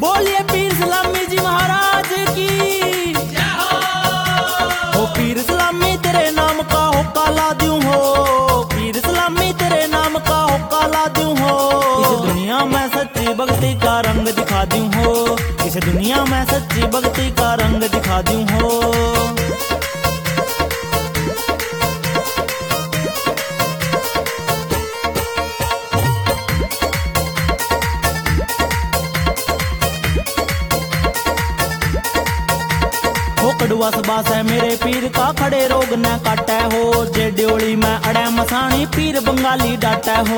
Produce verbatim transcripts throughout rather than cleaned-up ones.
बोलिए पीर सलामी जी महाराज की। हो पीर सलामी तेरे नाम का होका ला दूं हो, पीर सलामी तेरे नाम का होका ला दूं हो। इस दुनिया में सच्ची भक्ति का रंग दिखा दूं हो, इस दुनिया में सच्ची भक्ति का रंग दिखा दूं हो। कड़वा सबास है मेरे पीर का खड़े रोग न काटे हो, जे ड्योली में अड़े मसाणी पीर बंगाली डाटे हो।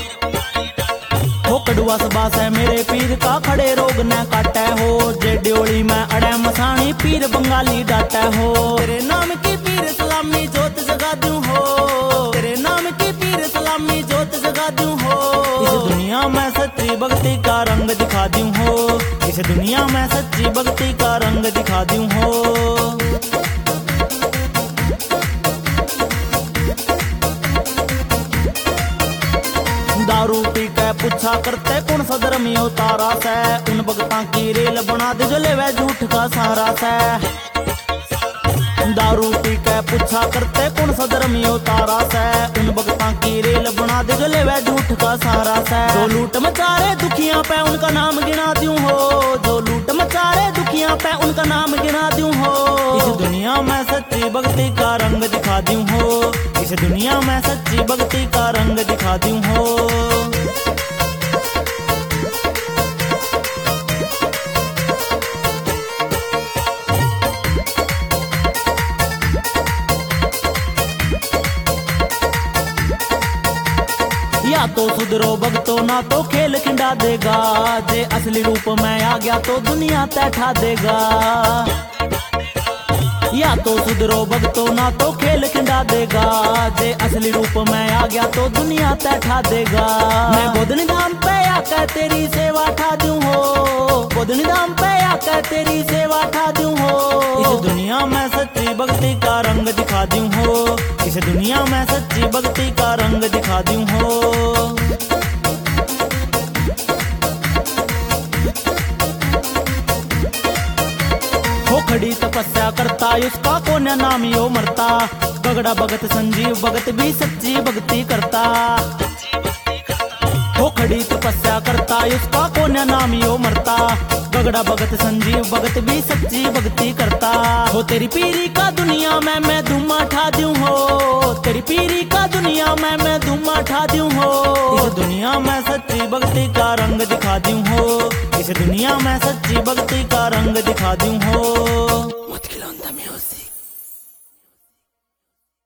हो कड़वा सबास है मेरे पीर का खड़े रोग न काटे हो, जे ड्योली में अड़े मसाणी पीर बंगाली डाटे हो। तेरे नाम की पीर सलामी जोत जगा दूं हो, तेरे नाम की पीर सलामी जोत जगा दूं हो। इस दुनिया में सच्ची भक्ति का रंग दिखा दूं हो, इस दुनिया में सच्ची भक्ति का रंग दिखा दूं हो। दारू पी के पूछा करते कौन सा धर्म यो तारा से, उन भगता की रेल बना दे जो लेवे झूठ का सहारा से। दारू पी के पूछा करते कौन सा धर्म यो तारा से, उन भगता की रेल बना दे जो लेवे झूठ का सहारा से। जो लूट मचारे दुखियां पे उनका नाम गिना दूं हो, जो लूट मचारे दुखियां पे उनका नाम गिना दूं हो। इस दुनिया में सच्ची भक्ति का रंग दिखा दूं हो, इस दुनिया में सच्ची भक्ति का रंग दिखा दूं हो। या तो सुधरो भगतो ना तो खेल खिंडा देगा, जे असली रूप में आ गया तो दुनिया तैठा देगा। या तो सुधरो भगतो ना तो खेल खिंडा देगा, जे असली रूप में आ गया तो दुनिया तैठा देगा। मैं गोदनी धाम पे आकर तेरी सेवा ठा दूं हो, गोदनी धाम पे आकर तेरी सेवा ठा दूं हो। इस दुनिया में सच्ची भक्ति का रंग दिखा दूं हो, इस दुनिया में सच्ची भक्ति का रंग दिखा दूं हो। खड़ी तपस्या करता उसका कौन नाम यो मरता, गगड़ा भगत संजीव भगत भी सच्ची भक्ति करता। हो खड़ी तपस्या करता उसका कौन नाम यो मरता, गगड़ा भगत संजीव भगत भी सच्ची भक्ति करता। हो तेरी पीरी का दुनिया में मैं धुमा ठा दूं हो, तेरी पीरी का दुनिया में मैं धुमा ठा दूं हो। इस दुनिया में सच्ची भक्ति का रंग दिखा दूं हो, इस दुनिया में सच्ची भक्ति का रंग दिखा दूं हो।